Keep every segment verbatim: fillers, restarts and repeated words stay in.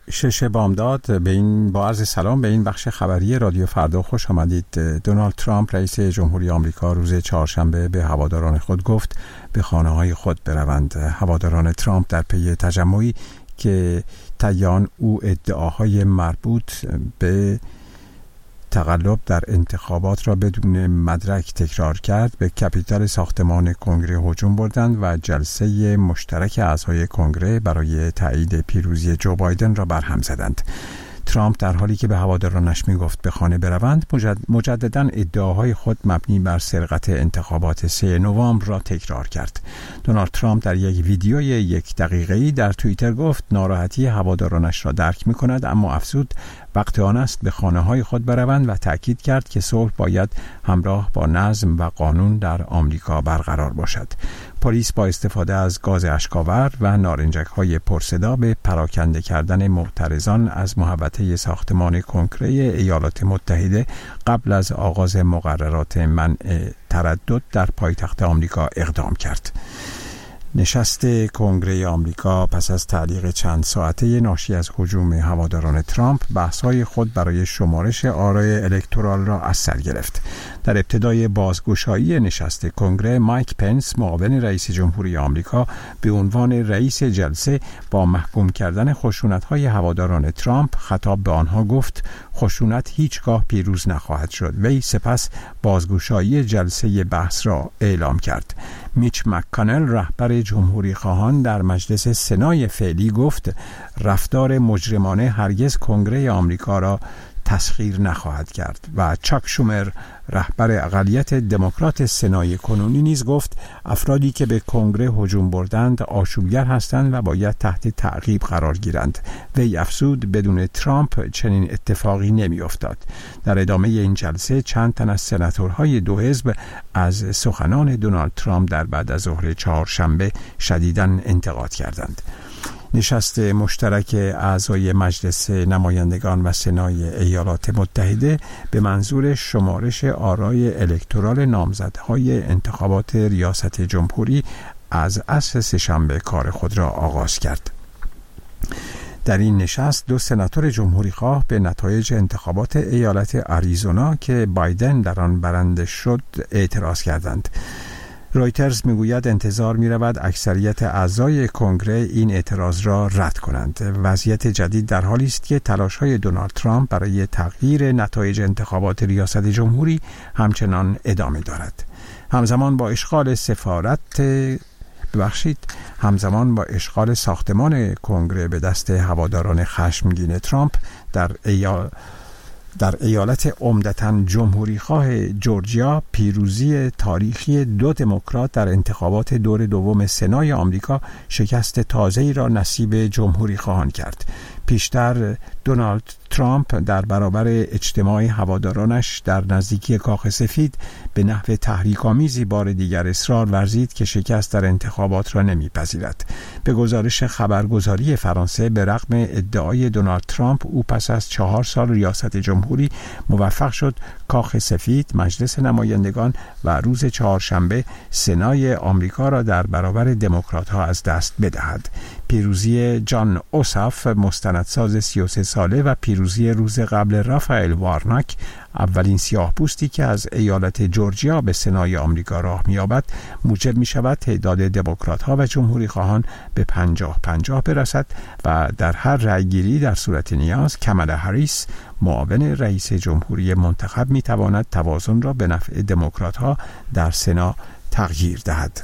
شش بامداد به این با عرض سلام به این بخش خبری رادیو فردا خوش آمدید. دونالد ترامپ رئیس جمهوری آمریکا روز چهارشنبه به هواداران خود گفت به خانه‌های خود بروند. هواداران ترامپ در پی تجمعی که طیان او ادعاهای مربوط به تقلب در انتخابات را بدون مدرک تکرار کرد به کاپیتال ساختمان کنگره هجوم بردند و جلسه مشترک اعضای کنگره برای تایید پیروزی جو بایدن را برهم زدند. ترامپ در حالی که به هوادارانش میگفت به خانه بروند مجددا ادعاهای خود مبنی بر سرقت انتخابات سوم نوامبر را تکرار کرد. دونالد ترامپ در یک ویدیوی یک دقیقه‌ای در توییتر گفت ناراحتی هوادارانش را درک می‌کند، اما افزود وقت آن است به خانه‌های خود بروند و تأکید کرد که صلح باید همراه با نظم و قانون در آمریکا برقرار باشد. پلیس با استفاده از گاز اشک‌آور و نارنجک‌های پرصدا به پراکنده کردن معترضان از محوطه ساختمان کنگره ایالات متحده قبل از آغاز مقررات منع تردد در پایتخت آمریکا اقدام کرد. نشست کنگره آمریکا پس از تعلیق چند ساعته ناشی از هجوم هواداران ترامپ بحث‌های خود برای شمارش آرای الکترال را از سر گرفت. در ابتدای بازگشایی نشست کنگره، مایک پنس معاون رئیس جمهوری آمریکا به عنوان رئیس جلسه با محکوم کردن خشونت‌های هواداران ترامپ خطاب به آنها گفت خشونت هیچگاه پیروز نخواهد شد. وی سپس بازگشایی جلسه بحث را اعلام کرد. میچ مک‌کانل رهبر جمهوری خواهان در مجلس سنای فعلی گفت رفتار مجرمانه هرگز کنگره آمریکا را تسخیر نخواهد کرد و چاک شومر رهبر اقلیت دموکرات سنای کنونی نیز گفت افرادی که به کنگره هجوم بردند آشوبگر هستند و باید تحت تعقیب قرار گیرند. وی افزود بدون ترامپ چنین اتفاقی نمی افتاد. در ادامه این جلسه چند تن از سناتورهای دو حزب از سخنان دونالد ترامپ در بعد از ظهر چهارشنبه شدیداً انتقاد کردند. نشست مشترک اعضای مجلس نمایندگان و سنای ایالات متحده به منظور شمارش آرای الکترال نامزدهای انتخابات ریاست جمهوری از عصر سه‌شنبه کار خود را آغاز کرد. در این نشست دو سناتور جمهوری خواه به نتایج انتخابات ایالت آریزونا که بایدن در آن برنده شد اعتراض کردند. رویترز میگوید انتظار می‌رود اکثریت اعضای کنگره این اعتراض را رد کنند. وضعیت جدید در حالی است که تلاش‌های دونالد ترامپ برای تغییر نتایج انتخابات ریاست جمهوری همچنان ادامه دارد. همزمان با اشغال سفارت ببخشید همزمان با اشغال ساختمان کنگره به دست هواداران خشمگین ترامپ در ایال در ایالت عمدتاً جمهوری خواه جورجیا پیروزی تاریخی دو دموکرات در انتخابات دور دوم سنای آمریکا شکست تازه‌ای را نصیب جمهوری خواهان کرد. پیشتر دونالد ترامپ در برابر اجتماع هوادارانش در نزدیکی کاخ سفید به نحو تحریک‌آمیزی بار دیگر اصرار ورزید که شکست در انتخابات را نمی‌پذیرد. به گزارش خبرگزاری فرانسه به رغم ادعای دونالد ترامپ او پس از چهار سال ریاست جمهوری موفق شد کاخ سفید، مجلس نمایندگان و روز چهارشنبه سنای آمریکا را در برابر دموکرات‌ها از دست بدهد. پیروزی جان اوساف مستندساز سی و سه ساله و پیروزی روز قبل رافائل وارناک اولین سیاه‌پوستی که از ایالت جورجیا به سنای آمریکا راه می‌یابد موجب می‌شود تعداد دموکرات‌ها و جمهوری خواهان به پنجاه پنجاه برسد و در هر رأیگیری در صورت نیاز کامالا هریس معاون رئیس جمهوری منتخب می‌تواند توازن را به نفع دموکرات‌ها در سنا تغییر دهد.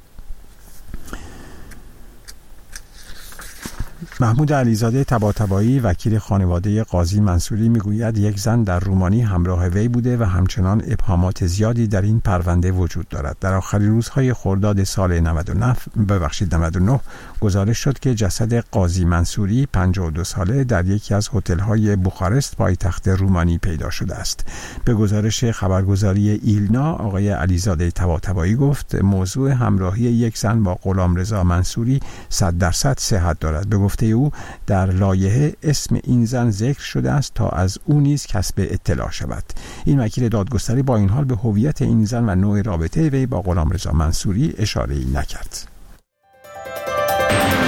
محمود علیزاده طباطبایی وکیل خانواده قاضی منصوری میگوید یک زن در رومانی همراه وی بوده و همچنان ابهامات زیادی در این پرونده وجود دارد. در آخرین روزهای خرداد سال نود و نه ببخشید نود و نه گزارش شد که جسد قاضی منصوری پنجاه و دو ساله در یکی از هتل‌های بوخارست پایتخت رومانی پیدا شده است. به گزارش خبرگزاری ایلنا آقای علیزاده طباطبایی گفت موضوع همراهی یک زن با غلامرضا منصوری صد درصد صحت دارد. به گفته او در لایحه اسم این زن ذکر شده است تا از او نیز کسب اطلاع شود. این وکیل دادگستری با این حال به هویت این زن و نوع رابطه وی با غلامرضا منصوری اشاره‌ای نکرد.